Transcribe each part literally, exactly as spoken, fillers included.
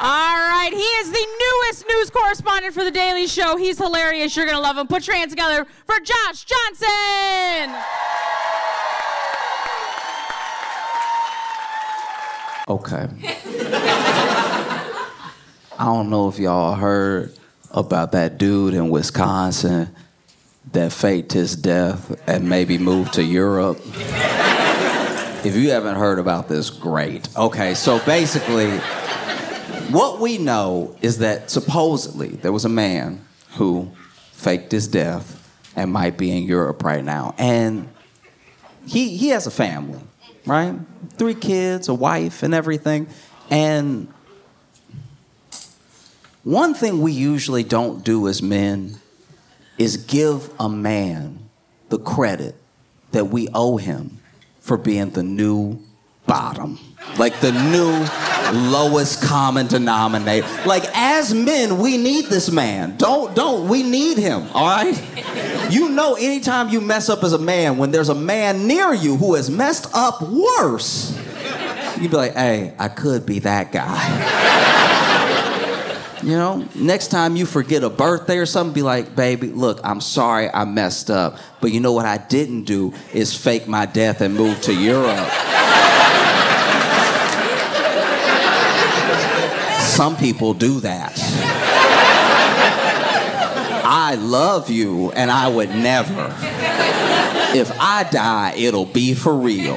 All right, he is the newest news correspondent for The Daily Show. He's hilarious. You're going to love him. Put your hands together for Josh Johnson. Okay. I don't know if y'all heard about that dude in Wisconsin that faked his death and maybe moved to Europe. If you haven't heard about this, great. Okay, so basically, what we know is that supposedly there was a man who faked his death and might be in Europe right now. And he he has a family, right? Three kids, a wife, and everything. And one thing we usually don't do as men is give a man the credit that we owe him for being the new bottom. Like the new lowest common denominator. Like as men, we need this man. Don't, don't, we need him, all right? You know anytime you mess up as a man, when there's a man near you who has messed up worse, you'd be like, hey, I could be that guy. You know, next time you forget a birthday or something, be like, baby, look, I'm sorry I messed up. But you know what I didn't do is fake my death and move to Europe. Some people do that. I love you and I would never. If I die, it'll be for real.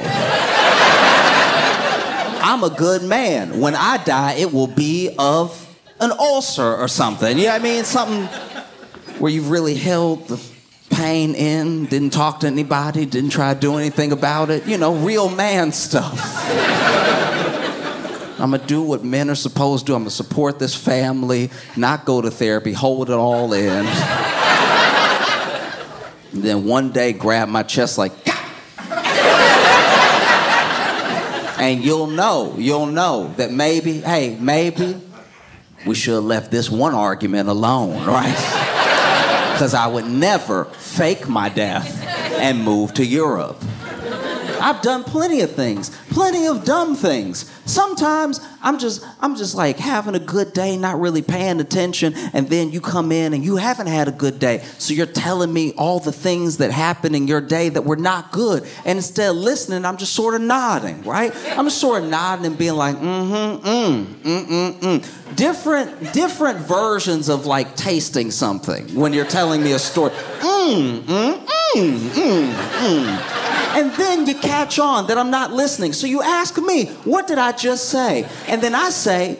I'm a good man. When I die, it will be of an ulcer or something. You know what I mean? Something where you've really held the pain in, didn't talk to anybody, didn't try to do anything about it. You know, real man stuff. I'm gonna do what men are supposed to do. I'm gonna support this family, not go to therapy, hold it all in. And then one day grab my chest like, and you'll know, you'll know that maybe, hey, maybe we should have left this one argument alone, right? Because I would never fake my death and move to Europe. I've done plenty of things, plenty of dumb things. Sometimes I'm just, I'm just like having a good day, not really paying attention, and then you come in and you haven't had a good day. So you're telling me all the things that happened in your day that were not good. And instead of listening, I'm just sort of nodding, right? I'm just sort of nodding and being like, mm-hmm, mm, mm, mm, mm. Different, different versions of like tasting something when you're telling me a story. Mm, mm, mm, mm, mm. And then you catch on that I'm not listening. So you ask me, what did I just say? And then I say,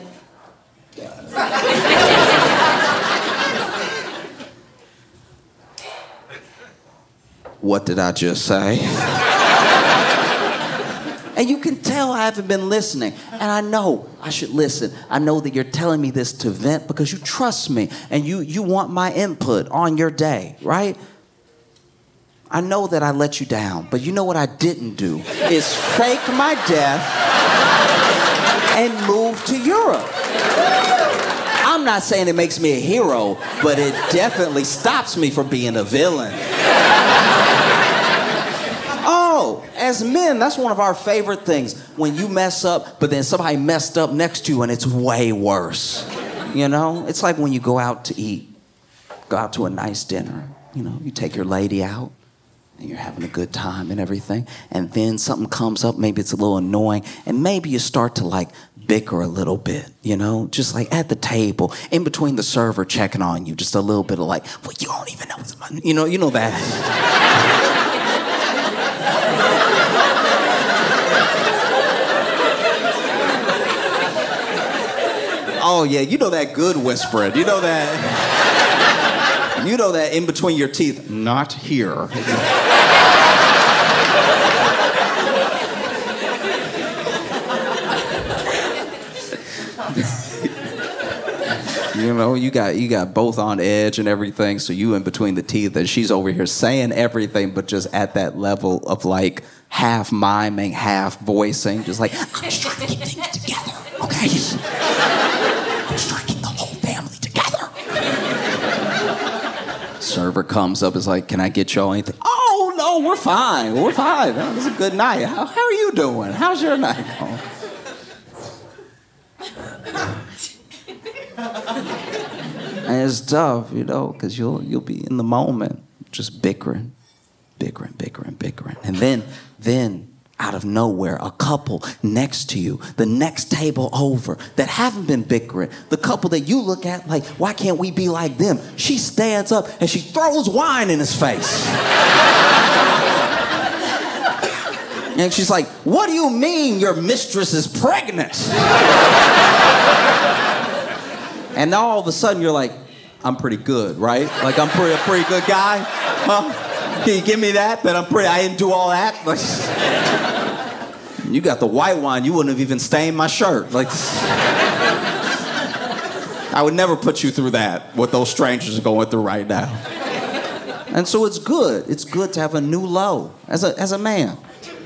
what did I just say? And you can tell I haven't been listening. And I know I should listen. I know that you're telling me this to vent because you trust me and you, you want my input on your day, right? I know that I let you down, but you know what I didn't do is fake my death and move to Europe. I'm not saying it makes me a hero, but it definitely stops me from being a villain. Oh, as men, that's one of our favorite things. When you mess up, but then somebody messed up next to you and it's way worse. You know? It's like when you go out to eat, go out to a nice dinner. You know, you take your lady out. And you're having a good time and everything, and then something comes up, maybe it's a little annoying, and maybe you start to like bicker a little bit, you know, just like at the table, in between the server checking on you, just a little bit of like, well, you don't even know what's my, you know, you know that. Oh yeah, you know that good whispering, you know that. You know that in between your teeth, not here. You know, you got you got both on edge and everything, so you in between the teeth, and she's over here saying everything, but just at that level of like half miming, half voicing, just like, I'm just trying to keep things together, okay? I'm just trying to keep the whole family together. Server comes up, is like, can I get y'all anything? Oh, no, we're fine. We're fine. Oh, this is a good night. How, how are you doing? How's your night going? And it's tough, you know, because you'll you'll be in the moment, just bickering, bickering, bickering, bickering. And then, then, out of nowhere, a couple next to you, the next table over, that haven't been bickering, the couple that you look at like, why can't we be like them? She stands up and she throws wine in his face. And she's like, what do you mean your mistress is pregnant? And now all of a sudden you're like, I'm pretty good, right? Like I'm pretty, a pretty good guy, huh? Can you give me that? That I'm pretty, I didn't do all that? Like, you got the white wine, you wouldn't have even stained my shirt. Like, I would never put you through that, what those strangers are going through right now. And so it's good. It's good to have a new low as a, as a man.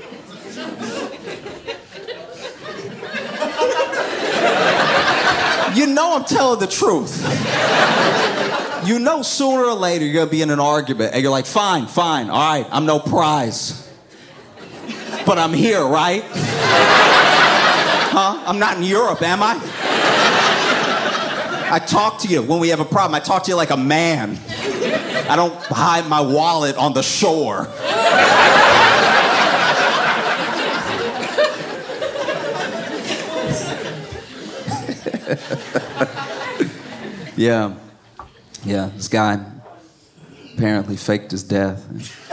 You know I'm telling the truth. You know sooner or later you're gonna be in an argument and you're like, fine, fine, all right, I'm no prize. But I'm here, right? Huh? I'm not in Europe, am I? I talk to you when we have a problem. I talk to you like a man. I don't hide my wallet on the shore. Yeah. Yeah, this guy apparently faked his death.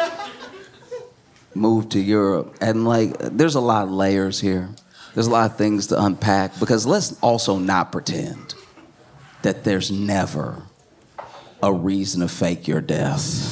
Moved to Europe. And, like, there's a lot of layers here. There's a lot of things to unpack. Because let's also not pretend that there's never a reason to fake your death.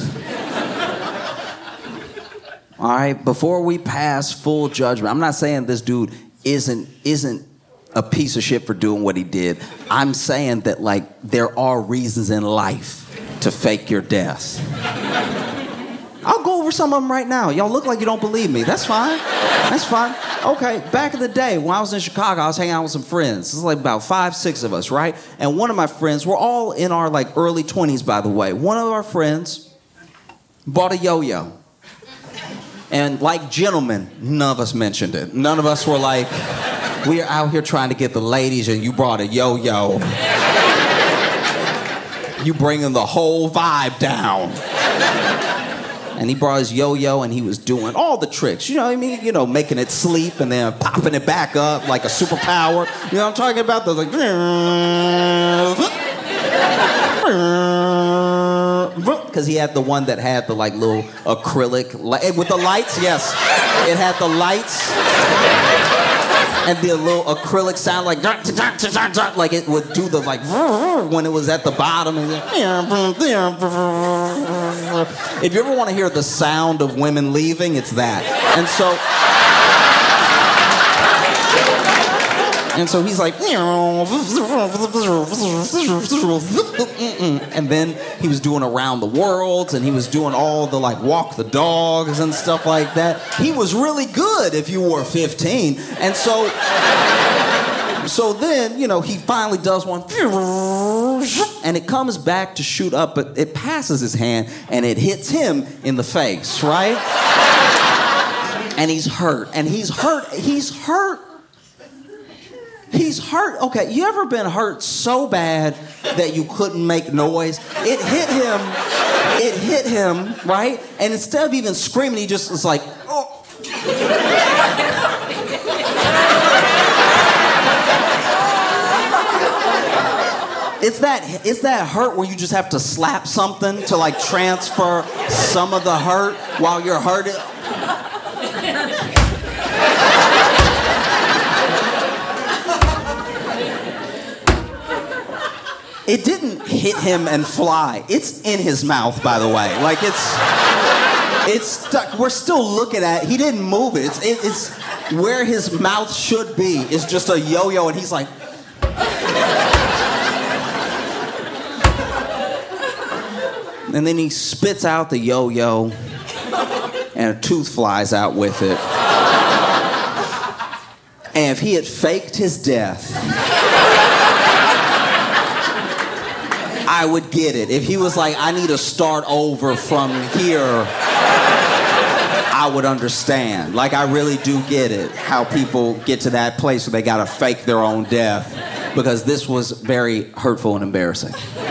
All right? Before we pass full judgment, I'm not saying this dude isn't isn't a piece of shit for doing what he did. I'm saying that, like, there are reasons in life to fake your death. I'll go over some of them right now. Y'all look like you don't believe me. That's fine. That's fine. Okay, back in the day, when I was in Chicago, I was hanging out with some friends. This is like about five, six of us, right? And one of my friends, we're all in our, like, early twenties, by the way. One of our friends bought a yo-yo. And like gentlemen, none of us mentioned it. None of us were like, we are out here trying to get the ladies and you brought a yo-yo. You bringing the whole vibe down. And he brought his yo-yo and he was doing all the tricks. You know what I mean? You know, making it sleep and then popping it back up like a superpower. You know what I'm talking about? Those like... Because he had the one that had the like little acrylic... Li- with the lights, yes. It had the lights. And the little acrylic sound like... Like it would do the like... When it was at the bottom. And if you ever want to hear the sound of women leaving, it's that. And so... And so he's like... And then he was doing around the world, and he was doing all the, like, walk the dogs and stuff like that. He was really good if you were fifteen. And so... So then, you know, he finally does one. And it comes back to shoot up, but it passes his hand, and it hits him in the face, right? And he's hurt. And he's hurt. He's hurt. He's hurt. Okay, you ever been hurt so bad that you couldn't make noise? It hit him. It hit him, right? And instead of even screaming, he just was like, oh. It's that, it's that hurt where you just have to slap something to like transfer some of the hurt while you're hurting. It didn't hit him and fly. It's in his mouth, by the way. Like, it's... It's stuck. We're still looking at it. He didn't move it. It's, it, it's where his mouth should be. It's just a yo-yo, and he's like... And then he spits out the yo-yo, and a tooth flies out with it. And if he had faked his death... I would get it. If he was like, I need to start over from here, I would understand. Like, I really do get it, how people get to that place where they gotta fake their own death. because this was very hurtful and embarrassing.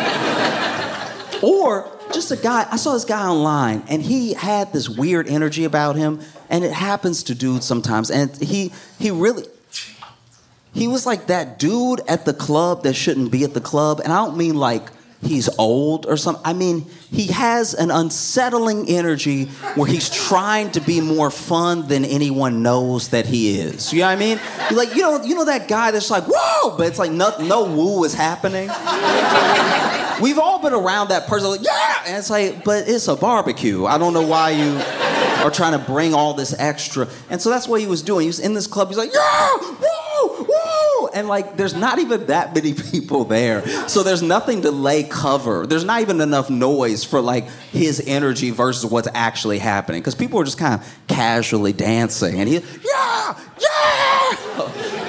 Or just a guy, I saw this guy online, and he had this weird energy about him, and it happens to dudes sometimes, and he he really, he was like that dude at the club that shouldn't be at the club, and I don't mean like he's old or something. I mean, he has an unsettling energy where he's trying to be more fun than anyone knows that he is. You know what I mean? You're like, you know, you know that guy that's like, whoa, but it's like no, no woo is happening. We've all been around that person, like, yeah, and it's like, but it's a barbecue. I don't know why you are trying to bring all this extra. And so that's what he was doing. He was in this club. He's like, yeah, woo, woo, and like, there's not even that many people there, so there's nothing to lay cover. There's not even enough noise for like his energy versus what's actually happening, because people are just kind of casually dancing, and he, yeah, yeah.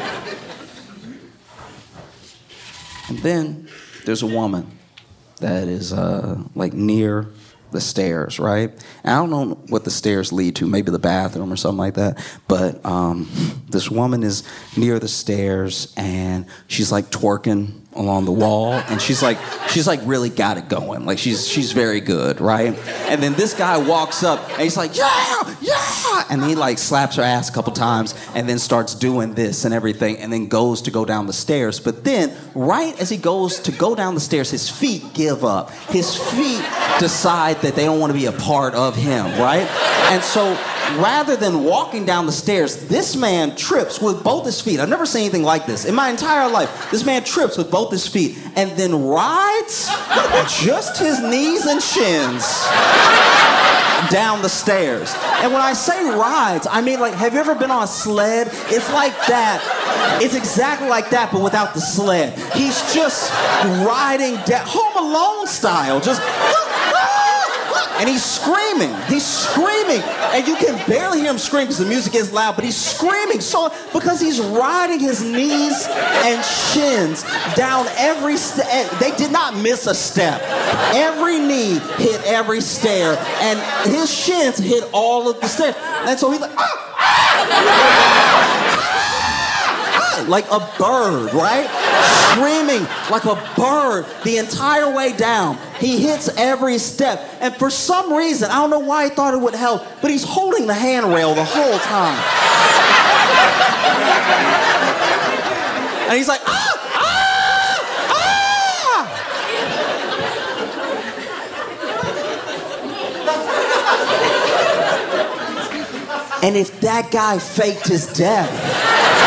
And then there's a woman that is uh, like near the stairs, right? And I don't know what the stairs lead to, maybe the bathroom or something like that. But um, this woman is near the stairs, and she's like twerking along the wall, and she's like, she's like really got it going. Like she's she's very good, right? And then this guy walks up, and he's like, yeah, yeah, and he like slaps her ass a couple times, and then starts doing this and everything, and then goes to go down the stairs. But then, right as he goes to go down the stairs, his feet give up. His feet decide that they don't want to be a part of him, right? And so, rather than walking down the stairs, this man trips with both his feet. I've never seen anything like this in my entire life. This man trips with both his feet and then rides just his knees and shins down the stairs. And when I say rides, I mean like, have you ever been on a sled? It's like that. It's exactly like that, but without the sled. He's just riding down, Home Alone style, just... And he's screaming. He's screaming. And you can barely hear him scream because the music is loud, but he's screaming so because he's riding his knees and shins down every step. They did not miss a step. Every knee hit every stair, and his shins hit all of the stairs. And so he's like, ah, ah, ah, like a bird, right? Screaming like a bird the entire way down. He hits every step. And for some reason, I don't know why he thought it would help, but he's holding the handrail the whole time. And he's like, ah, ah, ah. And if that guy faked his death,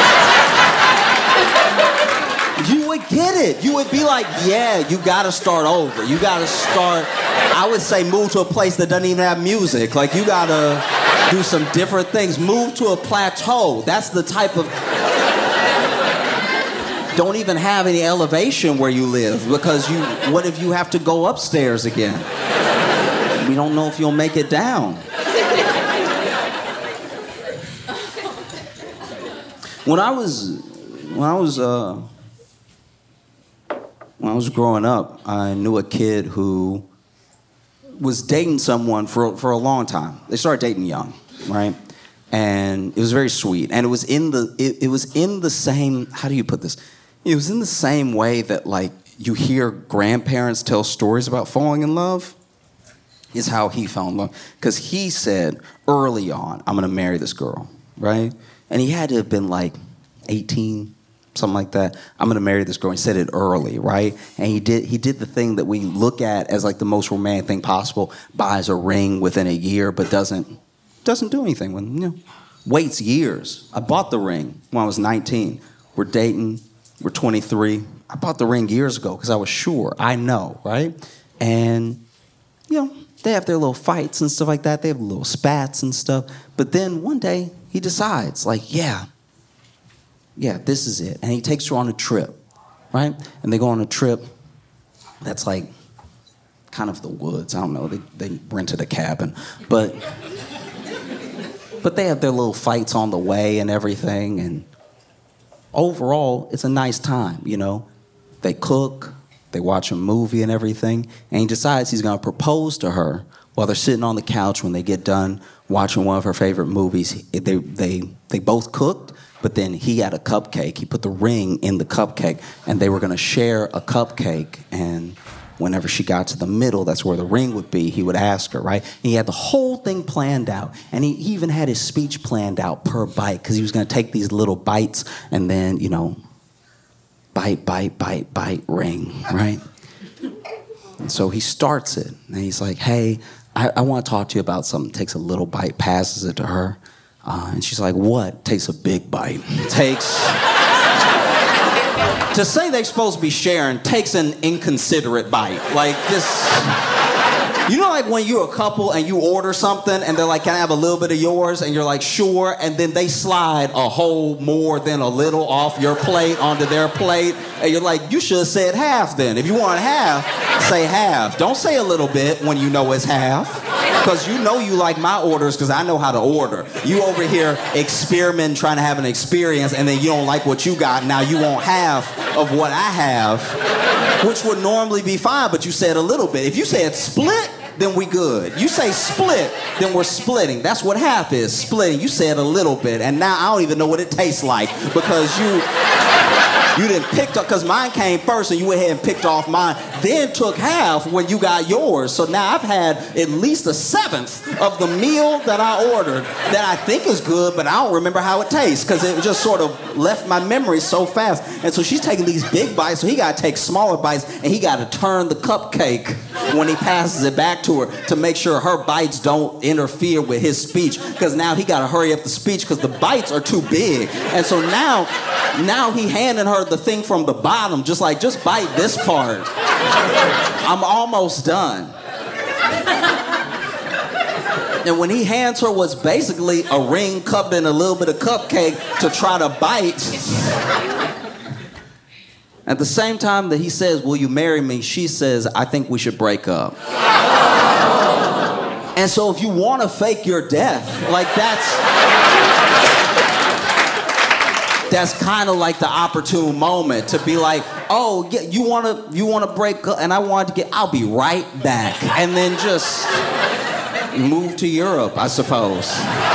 you would get it. You would be like, yeah, you gotta start over. You gotta start, I would say move to a place that doesn't even have music. Like, you gotta do some different things. Move to a plateau. That's the type of... Don't even have any elevation where you live, because you, what if you have to go upstairs again? We don't know if you'll make it down. When I was, when I was, uh, When I was growing up, I knew a kid who was dating someone for, for a long time. They started dating young, right? And it was very sweet. And it was in the it, it was in the same, how do you put this? It was in the same way that, like, you hear grandparents tell stories about falling in love. Is how he fell in love. Because he said early on, I'm going to marry this girl, right? And he had to have been like eighteen, something like that. I'm going to marry this girl. He said it early, right? And he did he did the thing that we look at as like the most romantic thing possible, buys a ring within a year, but doesn't doesn't do anything with, you know, waits years. I bought the ring when I was nineteen. We're dating. We're twenty-three. I bought the ring years ago because I was sure. I know, right? And, you know, they have their little fights and stuff like that. They have little spats and stuff. But then one day he decides, like, yeah, yeah, this is it. And he takes her on a trip, right? And they go on a trip that's like kind of the woods. I don't know. They, they rented a cabin. But, but they have their little fights on the way and everything. And overall, it's a nice time, you know. They cook. They watch a movie and everything. And he decides he's going to propose to her while they're sitting on the couch when they get done watching one of her favorite movies. They, they, they both cooked. But then he had a cupcake. He put the ring in the cupcake, and they were going to share a cupcake. And whenever she got to the middle, that's where the ring would be, he would ask her, right? And he had the whole thing planned out. And he even had his speech planned out per bite, because he was going to take these little bites and then, you know, bite, bite, bite, bite, ring, right? And so he starts it. And he's like, hey, I, I want to talk to you about something. Takes a little bite, passes it to her. Uh, and she's like, what? Takes a big bite. Takes... to say they're supposed to be sharing takes an inconsiderate bite. Like this... You know, like when you're a couple and you order something and they're like, can I have a little bit of yours? And you're like, sure. And then they slide a whole more than a little off your plate onto their plate. And you're like, you should have said half then. If you want half, say half. Don't say a little bit when you know it's half. Because you know you like my orders because I know how to order. You over here experimenting, trying to have an experience, and then you don't like what you got. Now you want half of what I have, which would normally be fine, but you said a little bit. If you said split, then we good. You say split, then we're splitting. That's what half is, splitting. You said a little bit, and now I don't even know what it tastes like because you you didn't pick up, because mine came first and you went ahead and picked off mine, then took half when you got yours. So now I've had at least a seventh of the meal that I ordered that I think is good, but I don't remember how it tastes because it just sort of left my memory so fast. And so she's taking these big bites, so he got to take smaller bites, and he got to turn the cupcake when he passes it back to her to make sure her bites don't interfere with his speech, because now he got to hurry up the speech because the bites are too big. And so now, now he handing her the thing from the bottom, just like, just bite this part. I'm almost done. And when he hands her what's basically a ring covered in a little bit of cupcake to try to bite, at the same time that he says, will you marry me, she says, I think we should break up. And so if you want to fake your death, like that's... That's kind of like the opportune moment to be like, oh, yeah, you want to you want to break up, and I wanted to get, I'll be right back. And then just move to Europe, I suppose.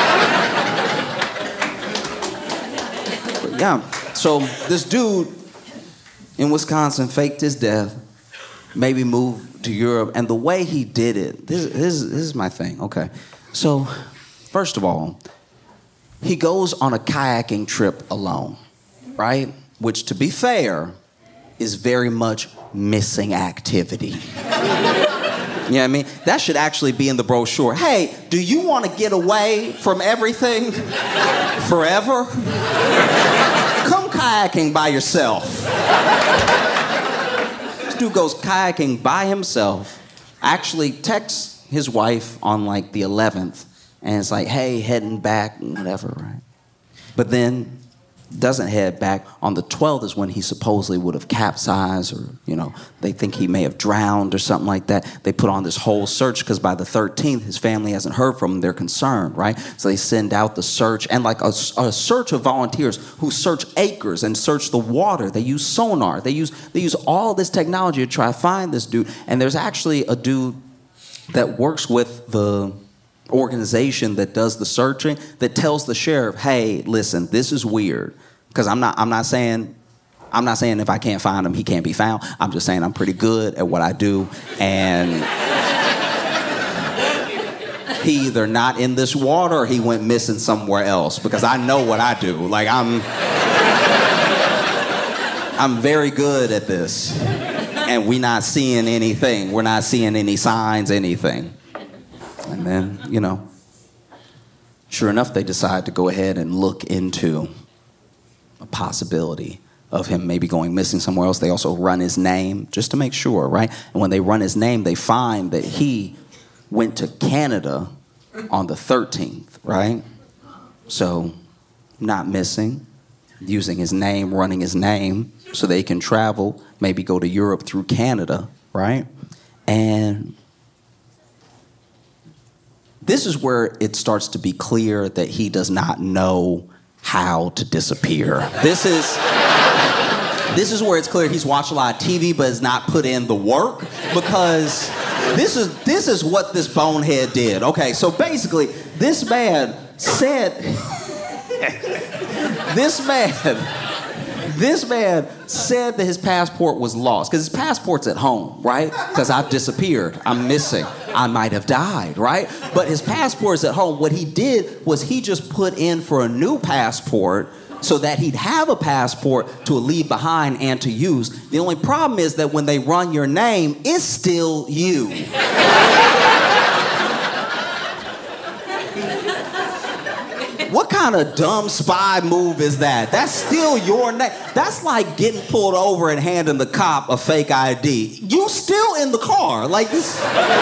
But yeah, so this dude in Wisconsin faked his death, maybe moved to Europe, and the way he did it, this, this, this is my thing, okay. So, first of all, he goes on a kayaking trip alone, right? Which, to be fair, is very much missing activity. You know what I mean? That should actually be in the brochure. Hey, do you want to get away from everything forever? Come kayaking by yourself. This dude goes kayaking by himself, actually texts his wife on like the eleventh, and it's like, hey, heading back, whatever, right? But then doesn't head back. On the twelfth is when he supposedly would have capsized, or, you know, they think he may have drowned or something like that. They put on this whole search because by the thirteenth, his family hasn't heard from him. They're concerned, right? So they send out the search, and like a, a search of volunteers who search acres and search the water. They use sonar. They use, they use all this technology to try to find this dude. And there's actually a dude that works with the organization that does the searching that tells the sheriff, hey, listen, this is weird. Because I'm not I'm not saying I'm not saying if I can't find him, he can't be found. I'm just saying I'm pretty good at what I do, and he either not in this water or he went missing somewhere else, because I know what I do. Like I'm I'm very good at this. And we not seeing anything. We're not seeing any signs, anything. And then, you know, sure enough, they decide to go ahead and look into a possibility of him maybe going missing somewhere else. They also run his name just to make sure, right? And when they run his name, they find that he went to Canada on the thirteenth, right? So, not missing, using his name, running his name so they can travel, maybe go to Europe through Canada, right? And this is where it starts to be clear that he does not know how to disappear. This is this is where it's clear he's watched a lot of T V but has not put in the work, because this is this is what this bonehead did. Okay, so basically, this man said This man, this man said that his passport was lost because his passport's at home, right? Because I've disappeared, I'm missing, I might have died, right? But his passport's at home. What he did was he just put in for a new passport so that he'd have a passport to leave behind and to use. The only problem is that when they run your name, it's still you. What kind of dumb spy move is that? That's still your name. That's like getting pulled over and handing the cop a fake I D. You still in the car. Like this.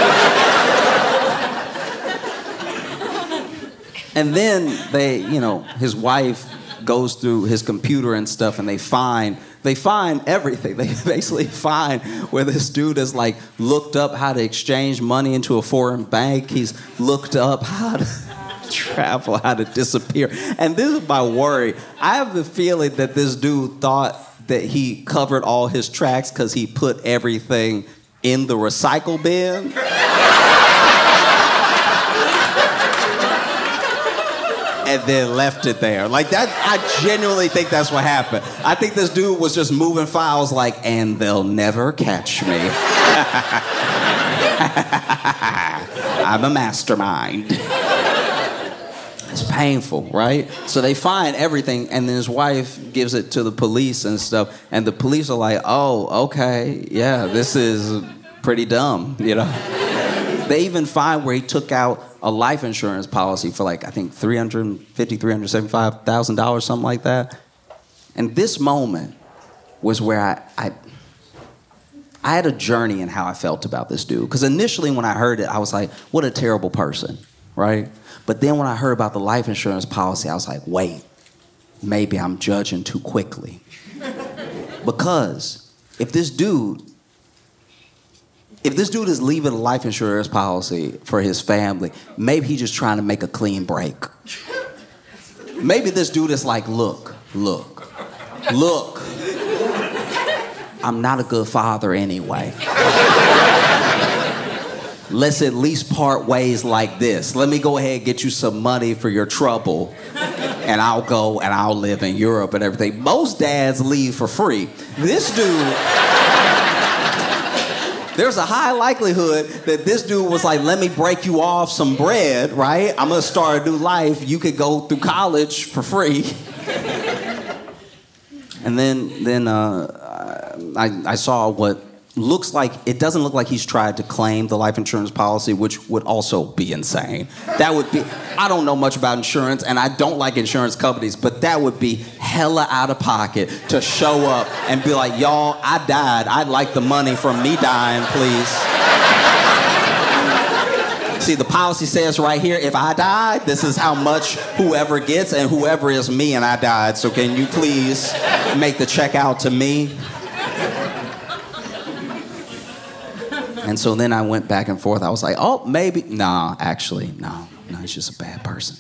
And then they, you know, his wife goes through his computer and stuff, and they find they find everything. They basically find where this dude has like looked up how to exchange money into a foreign bank. He's looked up how to travel, how to disappear. And this is my worry. I have the feeling that this dude thought that he covered all his tracks because he put everything in the recycle bin. And then left it there. Like that, I genuinely think that's what happened. I think this dude was just moving files like, and they'll never catch me. I'm a mastermind. It's painful, right? So they find everything, and then his wife gives it to the police and stuff, and the police are like, oh, okay, yeah, this is pretty dumb, you know? They even find where he took out a life insurance policy for like, I think three hundred fifty thousand dollars, three hundred seventy-five thousand dollars, something like that. And this moment was where I, I, I had a journey in how I felt about this dude. Because initially when I heard it, I was like, what a terrible person, right? But then when I heard about the life insurance policy, I was like, wait, maybe I'm judging too quickly. Because if this dude, if this dude is leaving a life insurance policy for his family, maybe he's just trying to make a clean break. Maybe this dude is like, look, look, look, I'm not a good father anyway. Let's at least part ways like this. Let me go ahead and get you some money for your trouble, and I'll go and I'll live in Europe and everything. Most dads leave for free. This dude, there's a high likelihood that this dude was like, let me break you off some bread, right? I'm gonna start a new life. You could go through college for free. And then, then uh, I, I saw what looks like, it doesn't look like he's tried to claim the life insurance policy, which would also be insane. That would be, I don't know much about insurance, and I don't like insurance companies, but that would be hella out of pocket to show up and be like, y'all, I died. I'd like the money from me dying, please. See, the policy says right here, if I died, this is how much whoever gets, and whoever is me and I died. So can you please make the check out to me? And so then I went back and forth. I was like, oh, maybe. Nah, actually, no. No, he's just a bad person.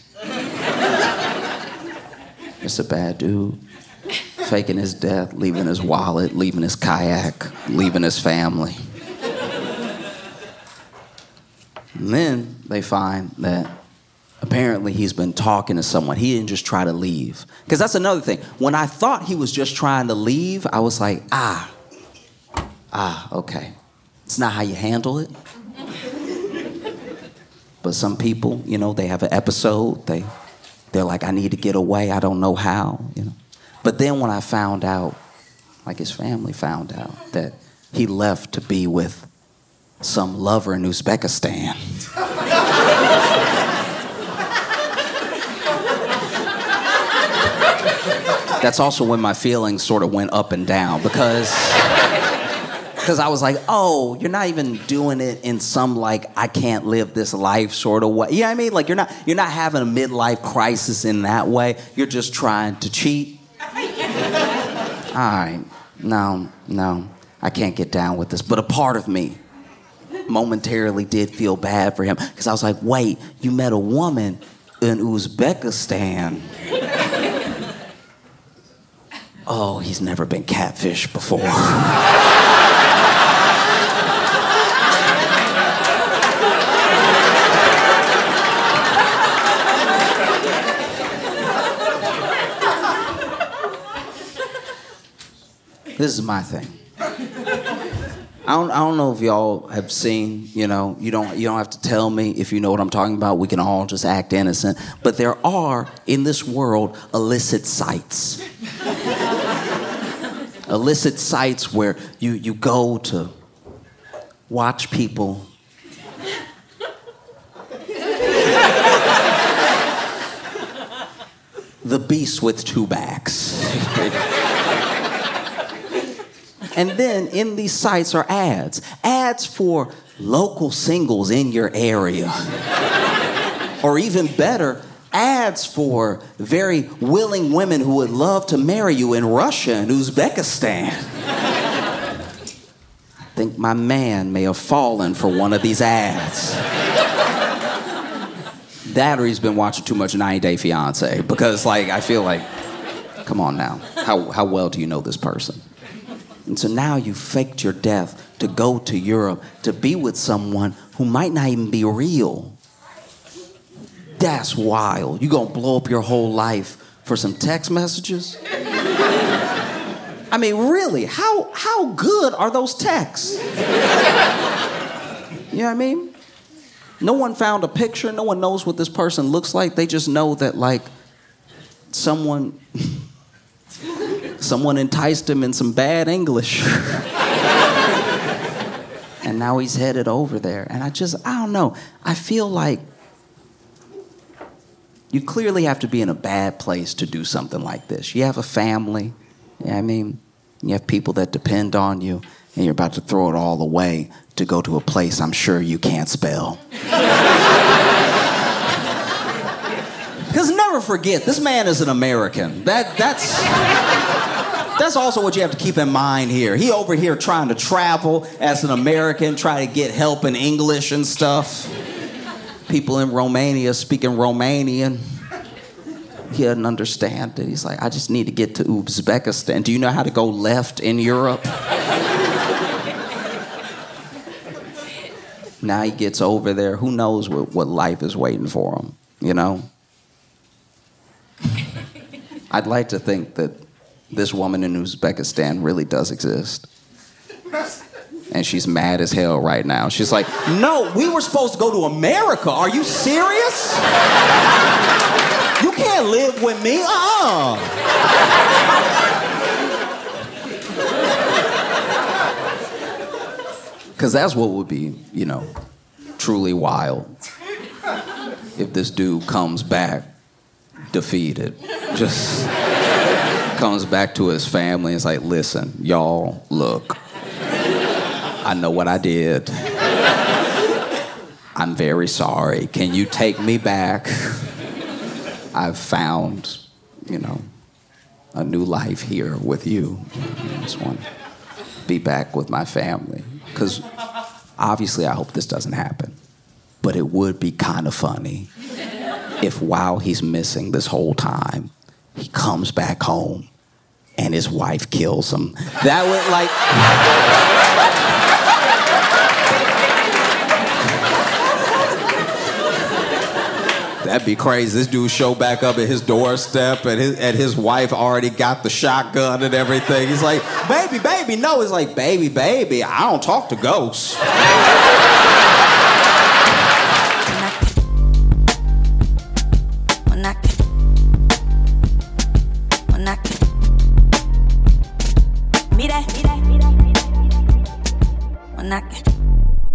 Just a bad dude. Faking his death, leaving his wallet, leaving his kayak, leaving his family. And then they find that apparently he's been talking to someone. He didn't just try to leave. Because that's another thing. When I thought he was just trying to leave, I was like, ah, ah, okay. It's not how you handle it. But some people, you know, they have an episode. They, they're like, I need to get away. I don't know how, you know. But then when I found out, like his family found out, that he left to be with some lover in Uzbekistan. That's also when my feelings sort of went up and down, because... Because I was like, oh, you're not even doing it in some, like, I can't live this life sort of way. You know what I mean? Like, you're not you're not having a midlife crisis in that way. You're just trying to cheat. All right. No, no. I can't get down with this. But a part of me momentarily did feel bad for him. Because I was like, wait, you met a woman in Uzbekistan. Oh, he's never been catfished before. This is my thing. I don't, I don't know if y'all have seen, you know, you don't, you don't have to tell me if you know what I'm talking about. We can all just act innocent. But there are, in this world, illicit sites. Illicit sites where you, you go to watch people the beast with two backs. And then in these sites are ads. Ads for local singles in your area. Or even better, ads for very willing women who would love to marry you in Russia and Uzbekistan. I think my man may have fallen for one of these ads. That or he's been watching too much ninety day fiance. Because, like, I feel like, come on now. How, how well do you know this person? And so now you faked your death to go to Europe to be with someone who might not even be real. That's wild. You gonna blow up your whole life for some text messages? I mean, really, how how good are those texts? You know what I mean? No one found a picture. No one knows what this person looks like. They just know that, like, someone... Someone enticed him in some bad English. And now he's headed over there. And I just, I don't know. I feel like you clearly have to be in a bad place to do something like this. You have a family, you know what I mean? You have people that depend on you, and you're about to throw it all away to go to a place I'm sure you can't spell. Because never forget, this man is an American. That, that's... That's also what you have to keep in mind here. He over here trying to travel as an American, try to get help in English and stuff. People in Romania speaking Romanian. He doesn't understand it. He's like, I just need to get to Uzbekistan. Do you know how to go left in Europe? Now he gets over there. Who knows what, what life is waiting for him, you know? I'd like to think that this woman in Uzbekistan really does exist. And she's mad as hell right now. She's like, no, we were supposed to go to America. Are you serious? You can't live with me. Uh-uh. Because that's what would be, you know, truly wild. If this dude comes back defeated. Just... comes back to his family and is like, listen, y'all, look, I know what I did. I'm very sorry. Can you take me back? I've found, you know, a new life here with you. I just want to be back with my family. Because obviously I hope this doesn't happen. But it would be kind of funny if while he's missing this whole time, he comes back home and his wife kills him. That would, like... That'd be crazy. This dude show back up at his doorstep and his, and his wife already got the shotgun and everything. He's like, baby, baby. No, he's like, baby, baby, I don't talk to ghosts. When I